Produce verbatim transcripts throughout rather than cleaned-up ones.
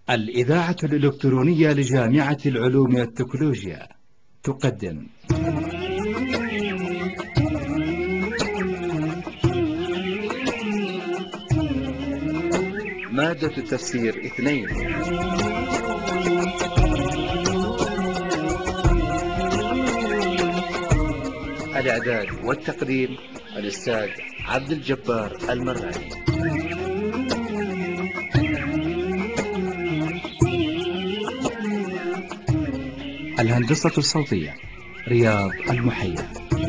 الإذاعة الإلكترونية لجامعة العلوم والتكنولوجيا تقدم مادة التفسير اثنين. الإعداد والتقديم الأستاذ عبد الجبار المرعي. الهندسة الصوتية رياض المحيا.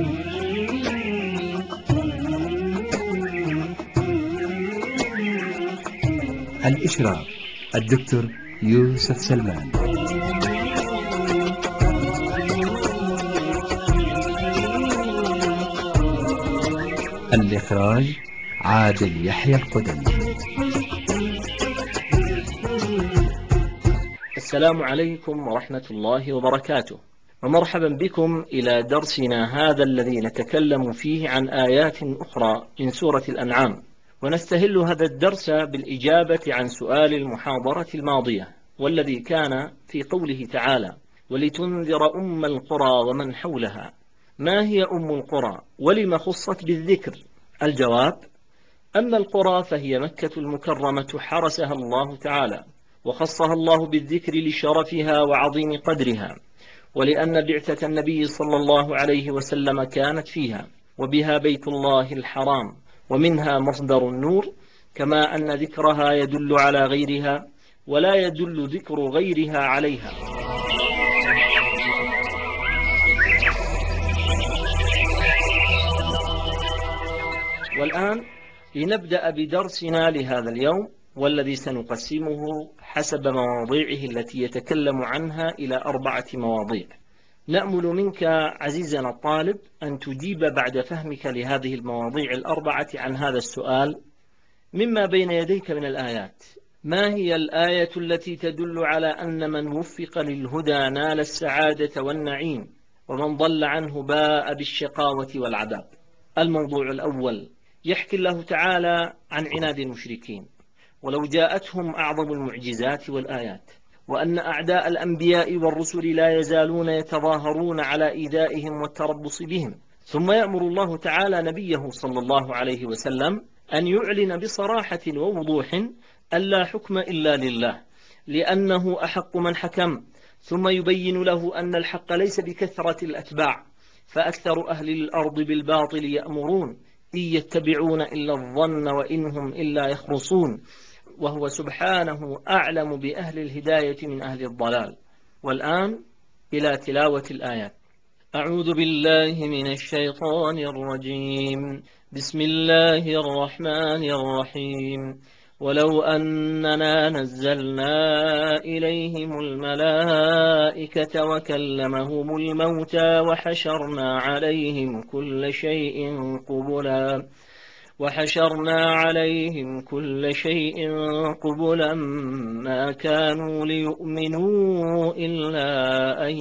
الإشراف الدكتور يوسف سلمان. الإخراج عادل يحيى القدمي. السلام عليكم ورحمة الله وبركاته، ومرحبا بكم إلى درسنا هذا الذي نتكلم فيه عن آيات أخرى من سورة الأنعام، ونستهل هذا الدرس بالإجابة عن سؤال المحاضرة الماضية، والذي كان في قوله تعالى: ولتنذر أم القرى ومن حولها. ما هي أم القرى؟ ولم خصت بالذكر؟ الجواب: أما القرى فهي مكة المكرمة حرسها الله تعالى، وخصها الله بالذكر لشرفها وعظيم قدرها، ولأن بعثة النبي صلى الله عليه وسلم كانت فيها، وبها بيت الله الحرام، ومنها مصدر النور، كما أن ذكرها يدل على غيرها، ولا يدل ذكر غيرها عليها. والآن لنبدأ بدرسنا لهذا اليوم، والذي سنقسمه حسب مواضيعه التي يتكلم عنها إلى أربعة مواضيع. نأمل منك عزيزنا الطالب أن تجيب بعد فهمك لهذه المواضيع الأربعة عن هذا السؤال مما بين يديك من الآيات: ما هي الآية التي تدل على أن من وفق للهدى نال السعادة والنعيم، ومن ضل عنه باء بالشقاوة والعذاب؟ الموضوع الأول يحكي الله تعالى عن عناد المشركين، ولو جاءتهم أعظم المعجزات والآيات، وأن أعداء الأنبياء والرسل لا يزالون يتظاهرون على إيذائهم والتربص بهم، ثم يأمر الله تعالى نبيه صلى الله عليه وسلم أن يعلن بصراحة ووضوح أن لا حكم إلا لله، لأنه أحق من حكم، ثم يبين له أن الحق ليس بكثرة الأتباع، فأكثر أهل الأرض بالباطل يأمرون، إن يتبعون إلا الظن وإنهم إلا يخرصون، وهو سبحانه أعلم بأهل الهداية من أهل الضلال. والآن إلى تلاوة الآيات. أعوذ بالله من الشيطان الرجيم. بسم الله الرحمن الرحيم. ولو أننا نزلنا إليهم الملائكة وكلمهم الموتى وحشرنا عليهم كل شيء قبلا وحشرنا عليهم كل شيء قبلا ما كانوا ليؤمنوا إلا أن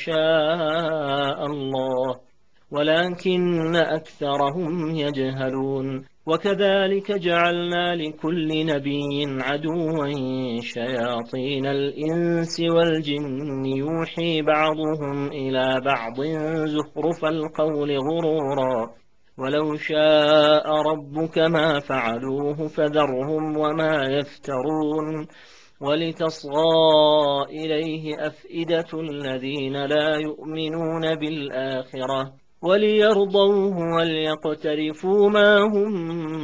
يشاء الله ولكن أكثرهم يجهلون. وكذلك جعلنا لكل نبي عدوا شياطين الإنس والجن يوحي بعضهم إلى بعض زخرف القول غرورا ولو شاء ربك ما فعلوه فذرهم وما يفترون. ولتصغى إليه أفئدة الذين لا يؤمنون بالآخرة وليرضوه وليقترفوا ما هم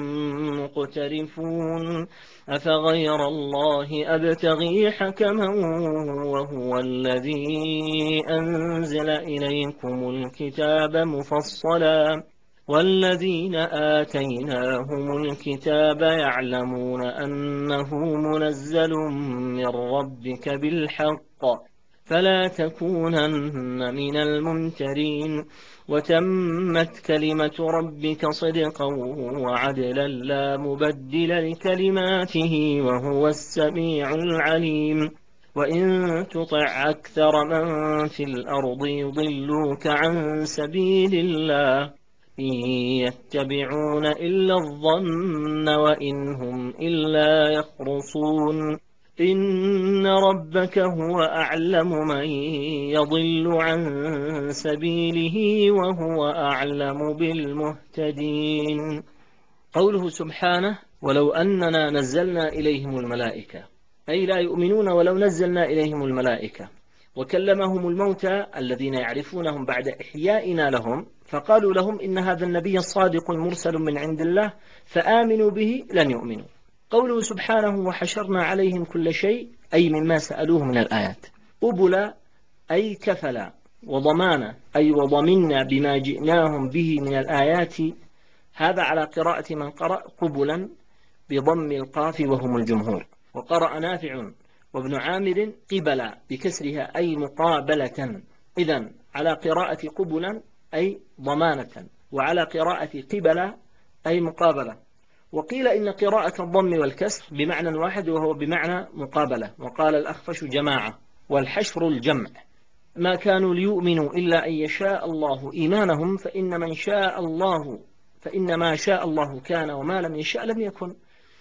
مقترفون. أفغير الله أبتغي حكما وهو الذي أنزل إليكم الكتاب مفصلا والذين آتيناهم الكتاب يعلمون أنه منزل من ربك بالحق فلا تكونن من الممترين. وتمت كلمة ربك صدقا وعدلا لا مبدل لكلماته وهو السميع العليم. وإن تطع أكثر من في الأرض يضلوك عن سبيل الله إن يتبعون إلا الظن وإن هم إلا يخرصون. إن ربك هو أعلم من يضل عن سبيله وهو أعلم بالمهتدين. قوله سبحانه ولو أننا نزلنا إليهم الملائكة، أي لا يؤمنون ولو نزلنا إليهم الملائكة وكلمهم الموتى الذين يعرفونهم بعد إحيائنا لهم، فقالوا لهم إن هذا النبي الصادق مرسل من عند الله فآمنوا به، لن يؤمنوا. قوله سبحانه وحشرنا عليهم كل شيء، أي مما سألوه من الآيات. قبلا أي كفلا، وضمانا أي وضمنا بما جئناهم به من الآيات. هذا على قراءة من قرأ قبلا بضم القاف وهم الجمهور، وقرأ نافع وابن عامر قبلا بكسرها أي مقابلة. إذن على قراءة قبلا أي ضمانة، وعلى قراءة قبلا أي مقابلة. وقيل إن قراءة الضم والكسر بمعنى واحد وهو بمعنى مقابلة، وقال الأخفش جماعة والحشر الجمع. ما كانوا ليؤمنوا إلا أن يشاء الله إيمانهم، فإن من شاء الله فإن ما شاء الله كان وما لم يشاء لم يكن،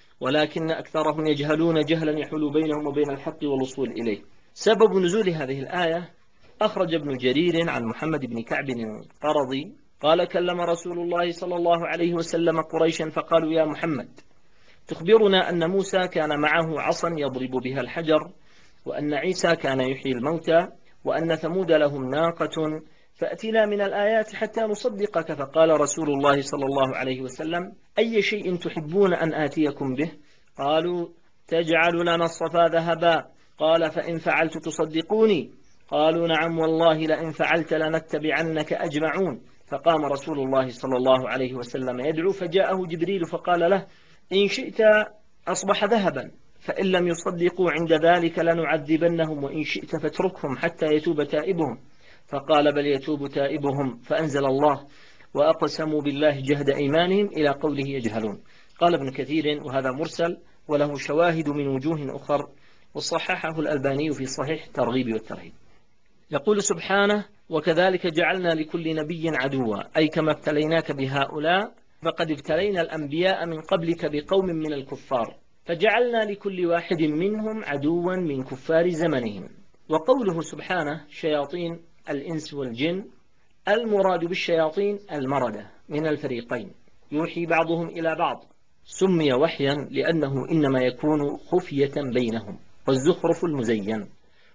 ولكن أكثرهم يجهلون جهلا يحول بينهم وبين الحق والوصول إليه. سبب نزول هذه الآية أخرج ابن جرير عن محمد بن كعب القرظي قال كلم رسول الله صلى الله عليه وسلم قريشا فقالوا يا محمد تخبرنا أن موسى كان معه عصا يضرب بها الحجر، وأن عيسى كان يحيي الموتى، وأن ثمود لهم ناقة، فأتنا من الآيات حتى نصدقك. فقال رسول الله صلى الله عليه وسلم أي شيء تحبون أن آتيكم به؟ قالوا تجعل لنا الصفا ذهبا. قال فإن فعلت تصدقوني؟ قالوا نعم والله لئن فعلت لنتبعنك أجمعون. فقام رسول الله صلى الله عليه وسلم يدعو، فجاءه جبريل فقال له إن شئت أصبح ذهبا، فإن لم يصدقوا عند ذلك لنعذبنهم، وإن شئت فاتركهم حتى يتوب تائبهم. فقال بل يتوب تائبهم، فأنزل الله وأقسموا بالله جهد أيمانهم إلى قوله يجهلون. قال ابن كثير وهذا مرسل وله شواهد من وجوه أخر، وصححه الألباني في صحيح الترغيب والترهيب. يقول سبحانه وكذلك جعلنا لكل نبي عدوا، أي كما ابتليناك بهؤلاء فقد ابتلينا الأنبياء من قبلك بقوم من الكفار، فجعلنا لكل واحد منهم عدوا من كفار زمنهم. وقوله سبحانه شياطين الإنس والجن، المراد بالشياطين المردة من الفريقين يوحي بعضهم إلى بعض، سمي وحيا لأنه إنما يكون خفية بينهم، والزخرف المزين،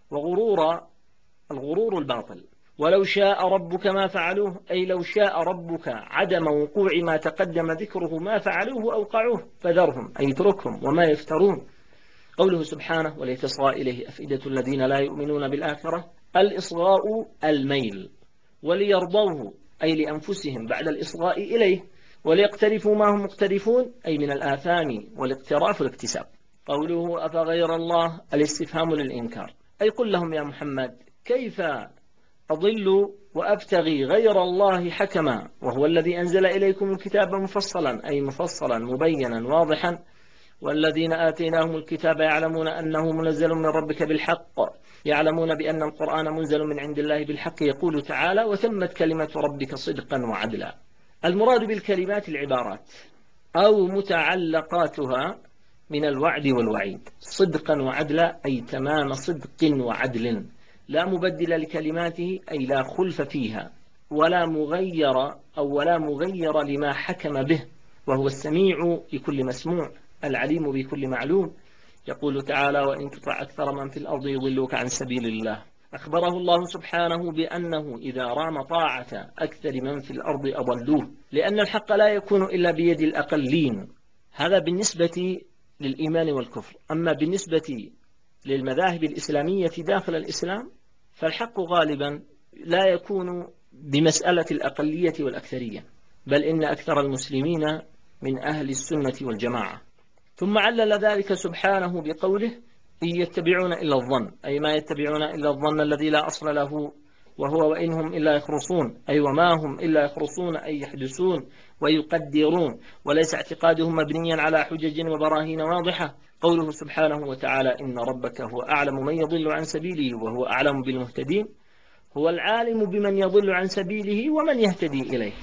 وغرورا الغرور الباطل. ولو شاء ربك ما فعلوه، أي لو شاء ربك عدم وقوع ما تقدم ذكره ما فعلوه أوقعوه، فذرهم أي اتركهم وما يفترون. قوله سبحانه ولتصغى إليه أفئدة الذين لا يؤمنون بالآخرة، الإصغاء الميل، وليرضوه أي لأنفسهم بعد الإصغاء إليه، وليقترفوا ما هم مقترفون أي من الآثام والاقتراف والاكتساب. قوله أفغير الله الاستفهام للإنكار، أي قل لهم يا محمد كيف أضل وأبتغي غير الله حكما وهو الذي أنزل إليكم الكتاب مفصلا، أي مفصلا مبينا واضحا، والذين آتيناهم الكتاب يعلمون أنه منزل من ربك بالحق، يعلمون بأن القرآن منزل من عند الله بالحق. يقول تعالى وتمت كلمة ربك صدقا وعدلا. المراد بالكلمات العبارات أو متعلقاتها من الوعد والوعيد، صدقا وعدلا أي تمام صدق وعدل، لا مبدل لكلماته أي لا خلف فيها، ولا مغير أو ولا مغير لما حكم به، وهو السميع لكل مسموع العليم بكل معلوم. يقول تعالى وإن تطع أكثر من في الأرض يضلوك عن سبيل الله. أخبره الله سبحانه بأنه إذا رام طاعة أكثر من في الأرض أضلوه، لأن الحق لا يكون إلا بيد الأقلين. هذا بالنسبة للإيمان والكفر. أما بالنسبة للمذاهب الإسلامية داخل الإسلام فالحق غالبا لا يكون بمسألة الأقلية والأكثرية، بل إن أكثر المسلمين من أهل السنة والجماعة. ثم علل ذلك سبحانه بقوله إن يتبعون إلا الظن، أي ما يتبعون إلا الظن الذي لا أصل له، وهو وإنهم إلا يخرصون، أي وما هم إلا يخرصون أي يحدثون ويقدرون، وليس اعتقادهم مبنيا على حجج وبراهين واضحة. قوله سبحانه وتعالى إن ربك هو أعلم من يضل عن سبيله وهو أعلم بالمهتدين، هو العالم بمن يضل عن سبيله ومن يهتدي إليه.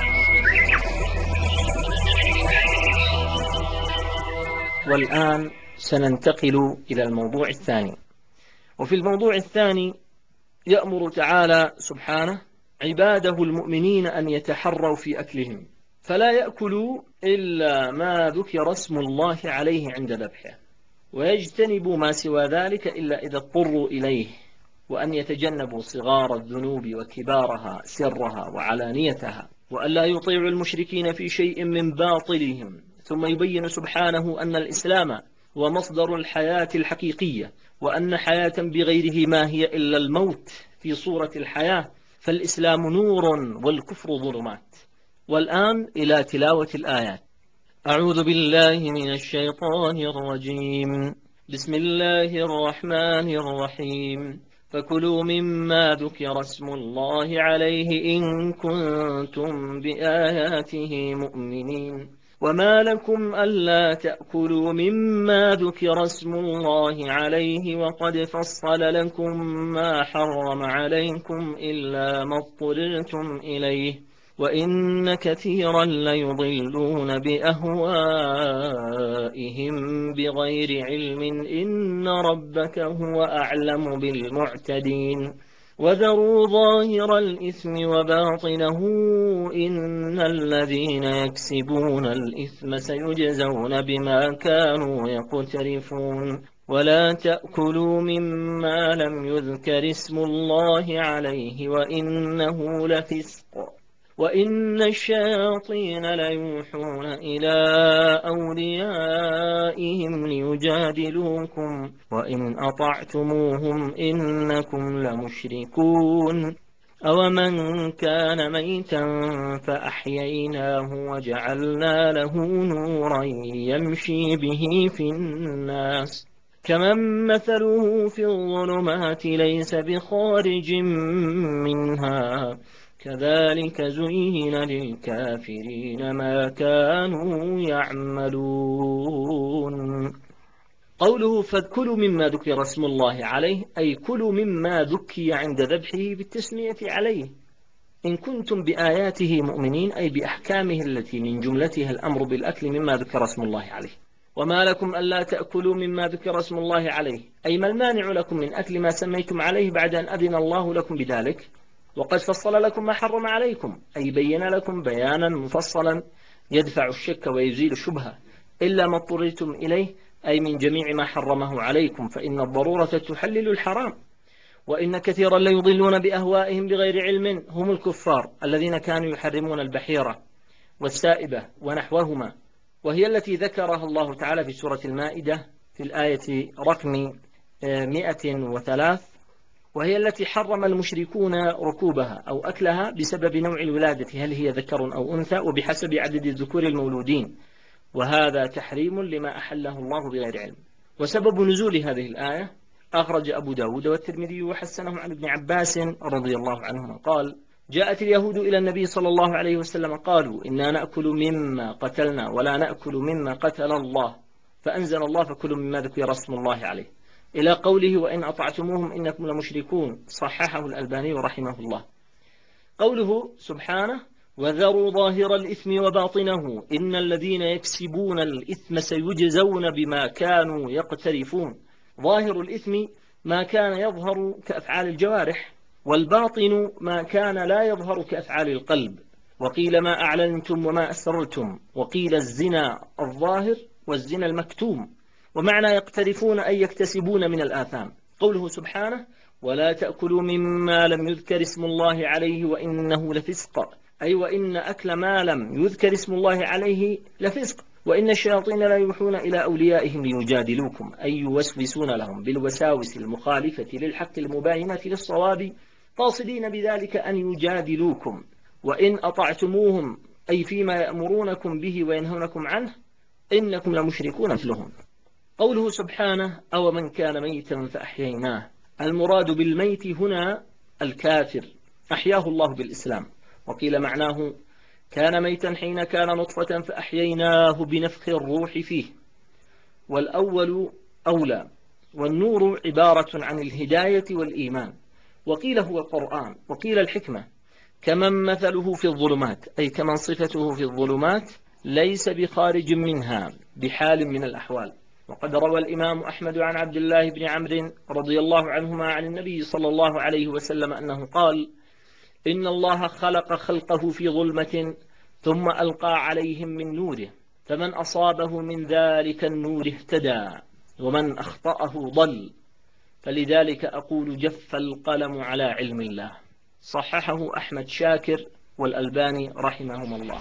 والآن سننتقل إلى الموضوع الثاني. وفي الموضوع الثاني يأمر تعالى سبحانه عباده المؤمنين أن يتحروا في أكلهم، فلا يأكلوا إلا ما ذكر اسم الله عليه عند ذبحه، ويجتنبوا ما سوى ذلك إلا إذا اضطروا إليه، وأن يتجنبوا صغار الذنوب وكبارها سرها وعلانيتها، وأن لا يطيعوا المشركين في شيء من باطلهم. ثم يبين سبحانه أن الإسلام هو مصدر الحياة الحقيقية، وأن حياة بغيره ما هي إلا الموت في صورة الحياة، فالإسلام نور والكفر ظلمات. والآن إلى تلاوة الآيات. أعوذ بالله من الشيطان الرجيم. بسم الله الرحمن الرحيم. فكلوا مما ذكر اسم الله عليه إن كنتم بآياته مؤمنين. وما لكم ألا تأكلوا مما ذكر اسم الله عليه وقد فصل لكم ما حرم عليكم إلا ما اضطررتم إليه، وإن كثيرا ليضلون بأهوائهم بغير علم إن ربك هو أعلم بالمعتدين. وذروا ظاهر الإثم وباطنه إن الذين يكسبون الإثم سيجزون بما كانوا يقترفون. ولا تأكلوا مما لم يذكر اسم الله عليه وإنه لفسق، وإن الشياطين ليوحون إلى أوليائهم ليجادلوكم وإن أطعتموهم إنكم لمشركون. أومن كان ميتا فأحييناه وجعلنا له نورا يمشي به في الناس كمن مثله في الظلمات ليس بخارج منها كذلك زين للكافرين ما كانوا يعملون. قوله فكلوا مما ذكر اسم الله عليه، أي كلوا مما ذكي عند ذبحه بالتسمية عليه إن كنتم بآياته مؤمنين، أي بأحكامه التي من جملتها الأمر بالأكل مما ذكر اسم الله عليه. وما لكم ألا تأكلوا مما ذكر اسم الله عليه، أي ما المانع لكم من أكل ما سميتم عليه بعد أن أذن الله لكم بذلك، وقد فصل لكم ما حرم عليكم، أي بين لكم بيانا مفصلا يدفع الشك ويزيل الشبهة، إلا ما اضطررتم إليه، أي من جميع ما حرمه عليكم، فإن الضرورة تحلل الحرام. وإن كثيرا ليضلون بأهوائهم بغير علم هم الكفار الذين كانوا يحرمون البحيرة والسائبة ونحوهما، وهي التي ذكرها الله تعالى في سورة المائدة في الآية رقم مئة وثلاث، وهي التي حرم المشركون ركوبها أو أكلها بسبب نوع الولادة، هل هي ذكر أو أنثى، وبحسب عدد الذكور المولودين، وهذا تحريم لما أحله الله بغير علم. وسبب نزول هذه الآية أخرج أبو داود والترمذي وحسنه عن ابن عباس رضي الله عنهما قال: جاءت اليهود إلى النبي صلى الله عليه وسلم قالوا إنا نأكل مما قتلنا ولا نأكل مما قتل الله، فأنزل الله فكلوا مما ذكر اسم الله عليه إلى قوله وإن أطعتموهم إنكم لمشركون، صححه الألباني رحمه الله. قوله سبحانه وذروا ظاهر الإثم وباطنه إن الذين يكسبون الإثم سيجزون بما كانوا يقترفون. ظاهر الإثم ما كان يظهر كأفعال الجوارح، والباطن ما كان لا يظهر كأفعال القلب. وقيل ما أعلنتم وما أسررتم، وقيل الزنا الظاهر والزنا المكتوم. ومعنى يقترفون أي يكتسبون من الآثام. قوله سبحانه ولا تأكلوا مما لم يذكر اسم الله عليه وإنه لفسق، أي وإن أكل ما لم يذكر اسم الله عليه لفسق. وإن الشياطين لا يوحون إلى أوليائهم ليجادلوكم، أي يوسوسون لهم بالوساوس المخالفة للحق المباينة للصواب، قاصدين بذلك أن يجادلوكم. وإن أطعتموهم، أي فيما يأمرونكم به وينهونكم عنه، إنكم لمشركون مثلهم. قوله سبحانه أو من كان ميتا فأحييناه، المراد بالميت هنا الكافر أحياه الله بالإسلام. وقيل معناه كان ميتا حين كان نطفة فأحييناه بنفخ الروح فيه، والأول أولى. والنور عبارة عن الهداية والإيمان، وقيل هو القرآن، وقيل الحكمة. كمن مثله في الظلمات، أي كمن صفته في الظلمات ليس بخارج منها بحال من الأحوال. وقد روى الإمام أحمد عن عبد الله بن عمرو رضي الله عنهما عن النبي صلى الله عليه وسلم أنه قال: إن الله خلق خلقه في ظلمة ثم ألقى عليهم من نوره، فمن أصابه من ذلك النور اهتدى ومن أخطأه ضل، فلذلك أقول جف القلم على علم الله. صححه أحمد شاكر والألباني رحمهم الله.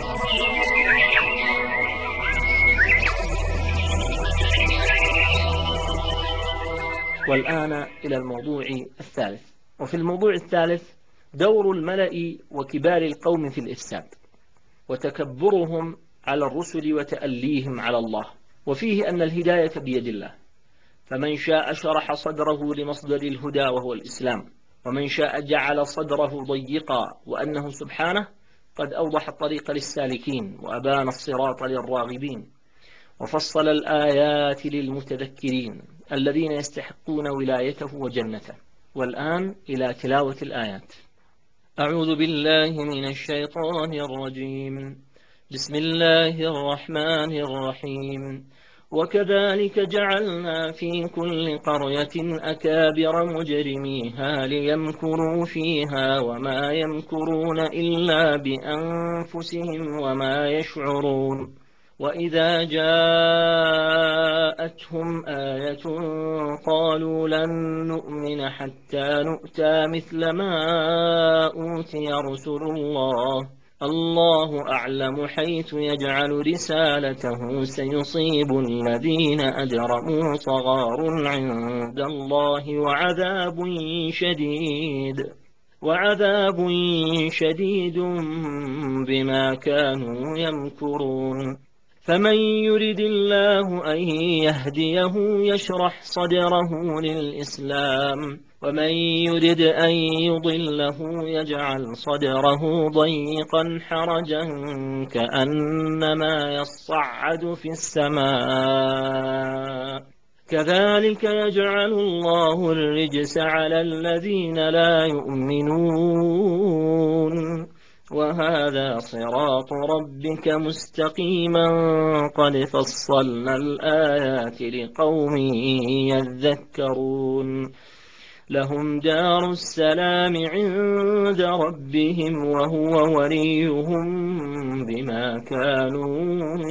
والآن إلى الموضوع الثالث. وفي الموضوع الثالث دور الملأ وكبار القوم في الإفساد وتكبرهم على الرسل وتأليهم على الله، وفيه أن الهداية بيد الله، فمن شاء شرح صدره لمصدر الهدى وهو الإسلام، ومن شاء جعل صدره ضيقا، وأنه سبحانه قد أوضح الطريق للسالكين وأبان الصراط للراغبين، وفصل الآيات للمتذكرين الذين يستحقون ولايته وجنته. والآن إلى تلاوة الآيات. أعوذ بالله من الشيطان الرجيم. بسم الله الرحمن الرحيم. وكذلك جعلنا في كل قرية أكابر مجرميها ليمكروا فيها وما يمكرون إلا بأنفسهم وما يشعرون. وإذا جاءتهم آية قالوا لن نؤمن حتى نؤتى مثل ما أوتي رسل الله الله أعلم حيث يجعل رسالته سيصيب الذين أجرموا صغار عند الله وعذاب شديد وعذاب شديد بما كانوا يمكرون. فمن يرد الله أن يهديه يشرح صدره للإسلام، ومن يرد أن يضله يجعل صدره ضيقا حرجا كأنما يصعد في السماء، كذلك يجعل الله الرجس على الذين لا يؤمنون، وهذا صراط ربك مستقيما قد فصلنا الآيات لقوم يذكرون. لهم دار السلام عند ربهم وهو وليهم بما كانوا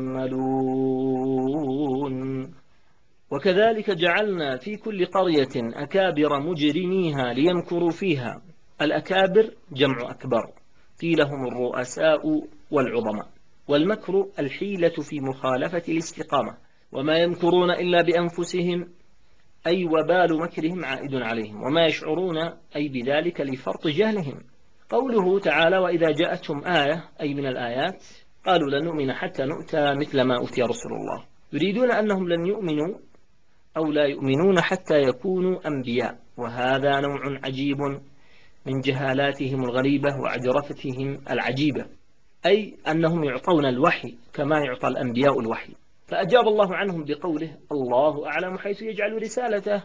يعملون. وكذلك جعلنا في كل قرية أكابر مجرميها ليمكروا فيها. الأكابر جمع أكبر، قيل هم الرؤساء والعظماء. والمكر الحيلة في مخالفة الاستقامة، وما يمكرون إلا بأنفسهم، أي وبال مكرهم عائد عليهم، وما يشعرون أي بذلك لفرط جهلهم. قوله تعالى: وإذا جاءتهم آية، أي من الآيات، قالوا لن نؤمن حتى نؤتى مثل ما أوتي رسول الله. يريدون أنهم لن يؤمنوا أو لا يؤمنون حتى يكونوا أنبياء، وهذا نوع عجيب من جهالاتهم الغريبة وعجرفتهم العجيبة، أي أنهم يعطون الوحي كما يعطى الأنبياء الوحي. فأجاب الله عنهم بقوله: الله أعلم حيث يجعل رسالته،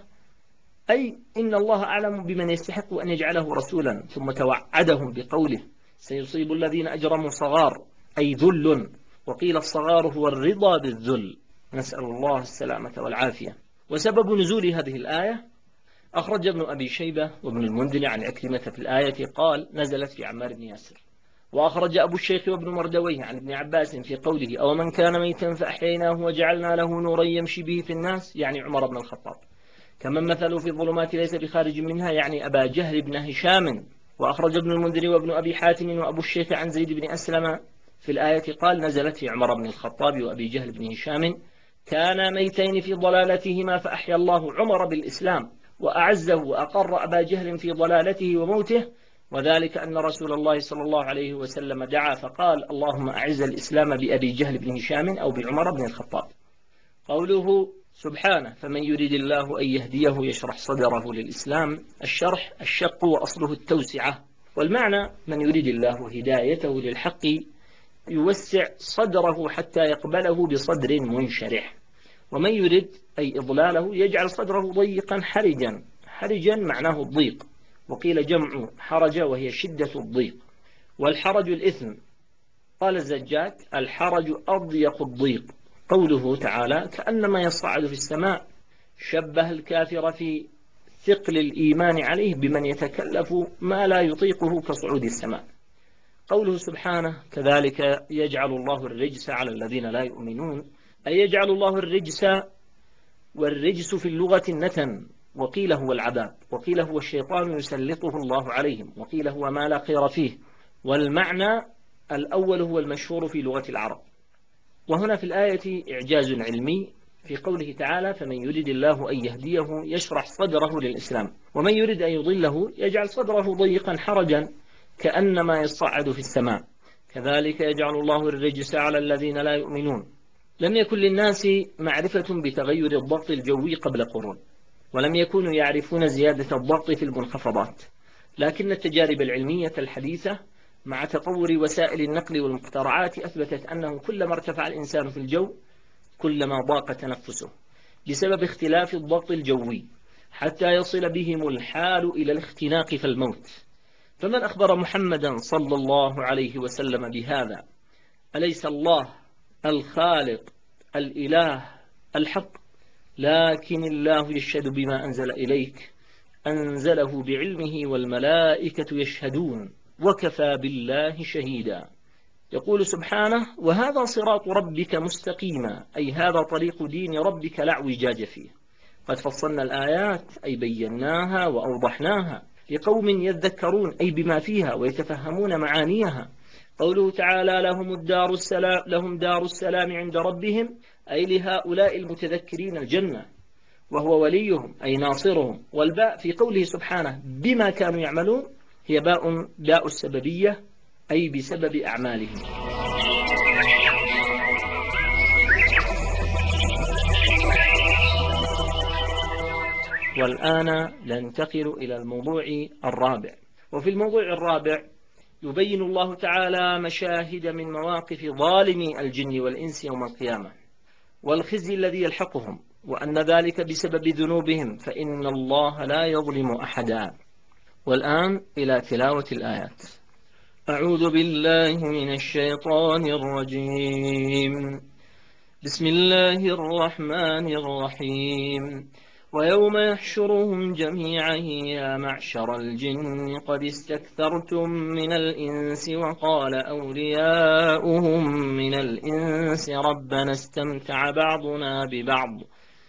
أي إن الله أعلم بمن يستحق أن يجعله رسولا. ثم توعدهم بقوله: سيصيب الذين أجرموا صغار، أي ذل، وقيل الصغار هو الرضا بالذل، نسأل الله السلامة والعافية. وسبب نزول هذه الآية أخرج ابن أبي شيبة وابن المنذر عن عكرمة في الآية قال: نزلت في عمار بن ياسر. وأخرج أبو الشيخ وابن مردويه عن ابن عباس في قوله: أو من كان ميتا فأحييناه وجعلنا له نورا يمشي به في الناس، يعني عمر بن الخطاب، كمن مثلوا في الظلمات ليس بخارج منها، يعني أبا جهل بن هشام. وأخرج ابن المنذر وابن أبي حاتم وأبو الشيخ عن زيد بن أسلم في الآية قال: نزلت في عمر بن الخطاب وأبي جهل بن هشام، كانا ميتين في ضلالتهما فأحيا الله عمر بالإسلام وأعزه وأقر أبا جهل في ضلالته وموته، وذلك أن رسول الله صلى الله عليه وسلم دعا فقال: اللهم أعز الإسلام بأبي جهل بن هشام أو بعمر بن الخطاب. قوله سبحانه: فمن يريد الله أن يهديه يشرح صدره للإسلام. الشرح الشق وأصله التوسعة، والمعنى من يريد الله هدايته للحق يوسع صدره حتى يقبله بصدر منشرح، ومن يريد أي إضلاله يجعل صدره ضيقا حرجا. حرجا معناه الضيق، وقيل جمع حرج وهي شدة الضيق، والحرج الإثم. قال الزجاج: الحرج أضيق الضيق، قوله تعالى كأنما يصعد في السماء، شبه الكافر في ثقل الإيمان عليه بمن يتكلف ما لا يطيقه كصعود السماء. قوله سبحانه كذلك يجعل الله الرجس على الذين لا يؤمنون، أي يجعل الله الرجس، والرجس في اللغة النتن، وقيل هو العذاب، وقيل هو الشيطان يسلطه الله عليهم، وقيل هو ما لا خير فيه. والمعنى الأول هو المشهور في لغة العرب. وهنا في الآية إعجاز علمي في قوله تعالى فمن يريد الله أن يهديه يشرح صدره للإسلام، ومن يريد أن يضله يجعل صدره ضيقا حرجا كأنما يصعد في السماء. كذلك يجعل الله الرجس على الذين لا يؤمنون. لم يكن للناس معرفة بتغير الضغط الجوي قبل قرون، ولم يكونوا يعرفون زيادة الضغط في المنخفضات، لكن التجارب العلمية الحديثة مع تطور وسائل النقل والمخترعات أثبتت أنه كلما ارتفع الإنسان في الجو كلما ضاق تنفسه بسبب اختلاف الضغط الجوي، حتى يصل بهم الحال إلى الاختناق فالموت. فمن أخبر محمدا صلى الله عليه وسلم بهذا؟ أليس الله الخالق الإله الحق؟ لكن الله يشهد بما أنزل إليك، أنزله بعلمه والملائكة يشهدون وكفى بالله شهيدا. يقول سبحانه وهذا صراط ربك مستقيما، أي هذا طريق دين ربك لا اعوجاج فيه. قد فصلنا الآيات أي بيناها وأوضحناها لقوم يذكرون أي بما فيها ويتفهمون معانيها. قوله تعالى لهم الدار السلام لهم دار السلام عند ربهم، أي لهؤلاء المتذكرين الجنة، وهو وليهم أي ناصرهم. والباء في قوله سبحانه بما كانوا يعملون هي باء باء السببية، أي بسبب أعمالهم. والآن ننتقل إلى الموضوع الرابع. وفي الموضوع الرابع يبين الله تعالى مشاهد من مواقف ظالمي الجن والإنس يوم القيامة، والخزي الذي يلحقهم، وأن ذلك بسبب ذنوبهم، فإن الله لا يظلم أحدا. والآن إلى تلاوة الآيات. أعوذ بالله من الشيطان الرجيم. بسم الله الرحمن الرحيم. ويوم يحشرهم جميعا يا معشر الجن قد استكثرتم من الإنس وقال أولياؤهم من الإنس ربنا استمتع بعضنا ببعض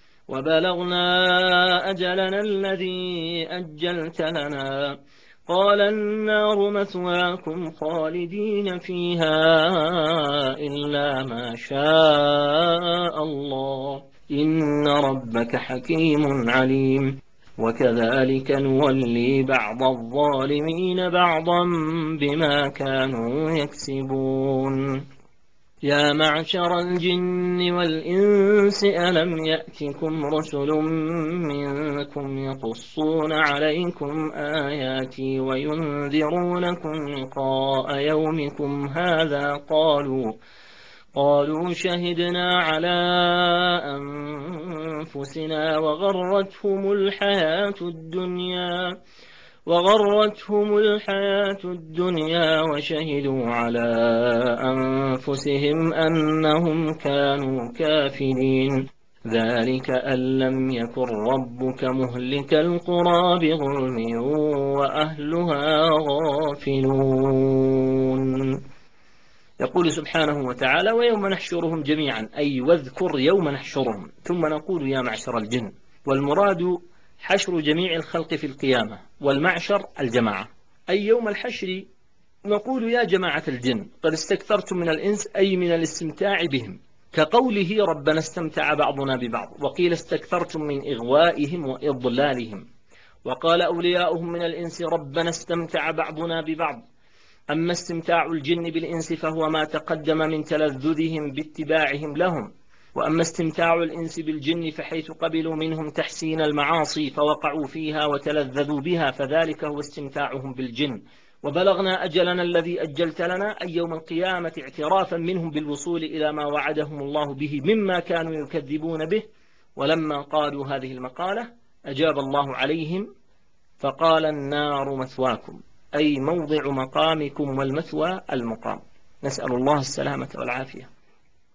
وبلغنا أجلنا الذي أجلت لنا قال النار مثواكم خالدين فيها إلا ما شاء الله إن ربك حكيم عليم. وكذلك نولي بعض الظالمين بعضا بما كانوا يكسبون. يا معشر الجن والإنس ألم يأتكم رسل منكم يقصون عليكم آياتي وينذرونكم لقاء يومكم هذا قالوا قالوا شهدنا على أنفسنا وغرتهم الحياة الدنيا وغرتهم الحياة الدنيا وشهدوا على أنفسهم أنهم كانوا كافرين. ذلك أن لم يكن ربك مهلك القرى بظلم وأهلها غافلون. يقول سبحانه وتعالى ويوم نحشرهم جميعا، أي واذكر يوم نحشرهم ثم نقول يا معشر الجن، والمراد حشر جميع الخلق في القيامة، والمعشر الجماعة، أي يوم الحشر نقول يا جماعة الجن قد استكثرتم من الإنس، أي من الاستمتاع بهم، كقوله ربنا استمتع بعضنا ببعض، وقيل استكثرتم من إغوائهم وإضلالهم، وقال أولياؤهم من الإنس ربنا استمتع بعضنا ببعض. أما استمتاع الجن بالإنس فهو ما تقدم من تلذذهم باتباعهم لهم، وأما استمتاع الإنس بالجن فحيث قبلوا منهم تحسين المعاصي فوقعوا فيها وتلذذوا بها، فذلك هو استمتاعهم بالجن. وبلغنا أجلنا الذي أجلت لنا، أي يوم القيامة، اعترافا منهم بالوصول إلى ما وعدهم الله به مما كانوا يكذبون به. ولما قالوا هذه المقالة أجاب الله عليهم فقال النار مثواكم، أي موضع مقامكم، والمثوى المقام. نسأل الله السلامة والعافية.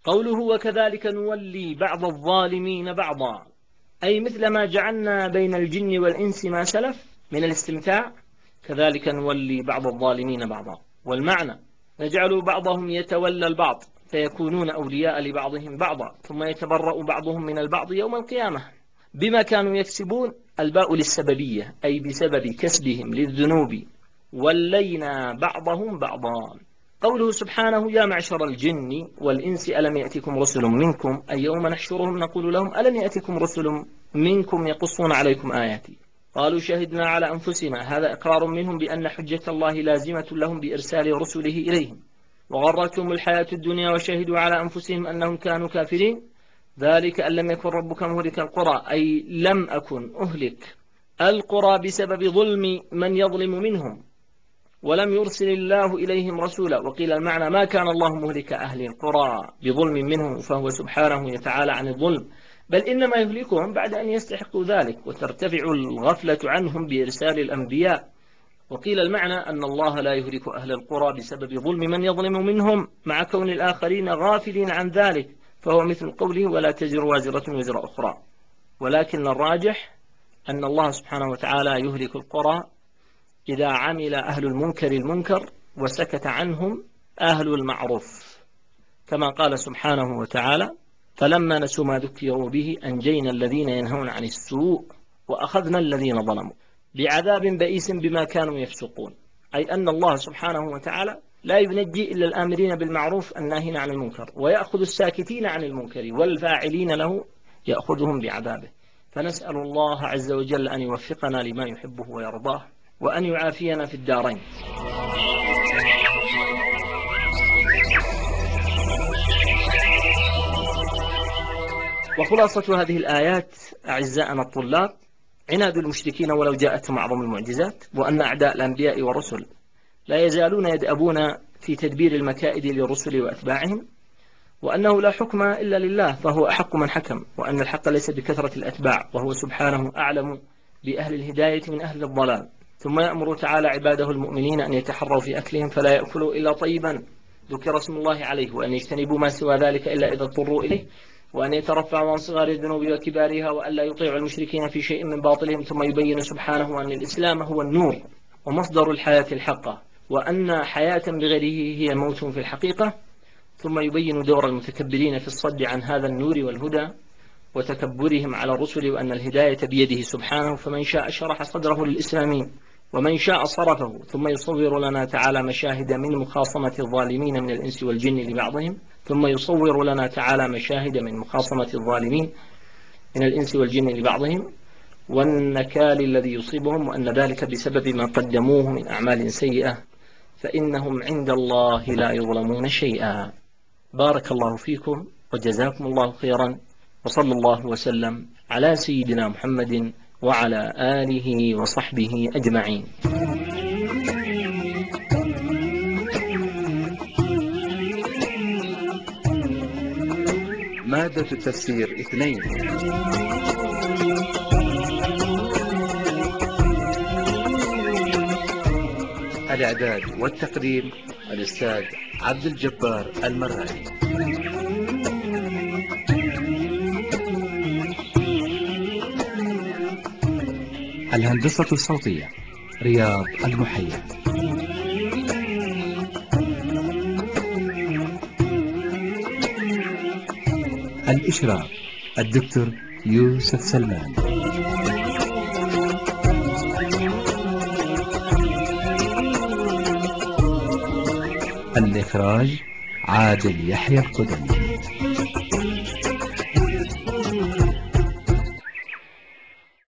قوله وكذلك نولي بعض الظالمين بعضا، أي مثل ما جعلنا بين الجن والإنس ما سلف من الاستمتاع، كذلك نولي بعض الظالمين بعضا. والمعنى نجعل بعضهم يتولى البعض فيكونون أولياء لبعضهم بعضا، ثم يتبرأ بعضهم من البعض يوم القيامة بما كانوا يكسبون. الباء للسببية، أي بسبب كسبهم للذنوب ولينا بعضهم بعضا. قوله سبحانه يا معشر الجن والإنس ألم يأتكم رسل منكم، أي يوم نحشرهم نقول لهم ألم يأتكم رسل منكم يقصون عليكم آياتي، قالوا شهدنا على أنفسنا، هذا إقرار منهم بأن حجة الله لازمة لهم بإرسال رسله إليهم. وغرتهم الحياة الدنيا وشهدوا على أنفسهم أنهم كانوا كافرين، ذلك أن لم يكن ربك مهلك القرى، أي لم أكن أهلك القرى بسبب ظلم من يظلم منهم، ولم يرسل الله إليهم رسولا. وقيل المعنى ما كان الله مهلك أهل القرى بظلم منهم، فهو سبحانه يتعالى عن الظلم، بل إنما يهلكهم بعد أن يستحقوا ذلك وترتفع الغفلة عنهم بإرسال الأنبياء. وقيل المعنى أن الله لا يهلك أهل القرى بسبب ظلم من يظلم منهم مع كون الآخرين غافلين عن ذلك، فهو مثل قوله ولا تزر وازرة وزر أخرى. ولكن الراجح أن الله سبحانه وتعالى يهلك القرى إذا عمل أهل المنكر المنكر وسكت عنهم أهل المعروف، كما قال سبحانه وتعالى فلما نسوا ما ذكروا به أنجينا الذين ينهون عن السوء وأخذنا الذين ظلموا بعذاب بئيس بما كانوا يفسقون. أي أن الله سبحانه وتعالى لا ينجي إلا الآمرين بالمعروف الناهين عن المنكر، ويأخذ الساكتين عن المنكر والفاعلين له يأخذهم بعذابه. فنسأل الله عز وجل أن يوفقنا لما يحبه ويرضاه، وأن يعافينا في الدارين. وخلاصة هذه الآيات أعزائنا الطلاب عناد المشركين ولو جاءتهم أعظم المعجزات، وأن أعداء الأنبياء والرسل لا يزالون يدأبون في تدبير المكائد للرسل وأتباعهم، وأنه لا حكم إلا لله فهو أحق من حكم، وأن الحق ليس بكثرة الأتباع وهو سبحانه أعلم بأهل الهداية من أهل الضلال. ثم يأمر تعالى عباده المؤمنين أن يتحروا في أكلهم فلا يأكلوا إلا طيبا ذكر اسم الله عليه، وأن يجتنبوا ما سوى ذلك إلا إذا اضطروا إليه، وأن يترفعوا عن صغار الذنوب وكبارها، وأن لا يطيعوا المشركين في شيء من باطلهم. ثم يبين سبحانه أن الإسلام هو النور ومصدر الحياة الحقة، وأن حياة بغيره هي موت في الحقيقة. ثم يبين دور المتكبرين في الصد عن هذا النور والهدى وتكبرهم على الرسل، وأن الهداية بيده سبحانه، فمن شاء شرح صدره للإسلام ومن شاء صرفه. ثم يصور لنا تعالى مشاهد من مخاصمة الظالمين من الإنس والجن لبعضهم ثم يصور لنا تعالى مشاهد من مخاصمة الظالمين من الإنس والجن لبعضهم والنكال الذي يصيبهم، وأن ذلك بسبب ما قدموه من أعمال سيئة، فإنهم عند الله لا يظلمون شيئا. بارك الله فيكم وجزاكم الله خيرا، وصلى الله وسلم على سيدنا محمد وعلى آله وصحبه أجمعين. مادة التفسير اثنين. الإعداد والتقديم الأستاذ عبد الجبار المرعي. الهندسة الصوتية رياض المحيا. الإشراف الدكتور يوسف سلمان. الإخراج عادل يحيى القدمي.